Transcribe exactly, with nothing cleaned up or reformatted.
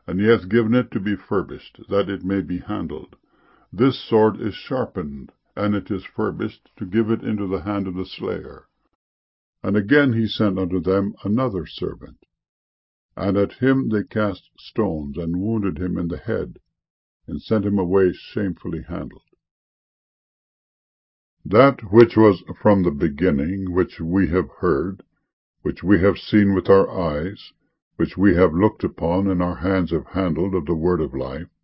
and he hath given it to be furbished, that it may be handled. This sword is sharpened, and it is furbished, to give it into the hand of the slayer. And again he sent unto them another servant, and at him they cast stones, and wounded him in the head, and sent him away shamefully handled. That which was from the beginning, which we have heard, which we have seen with our eyes, which we have looked upon, and our hands have handled of the word of life,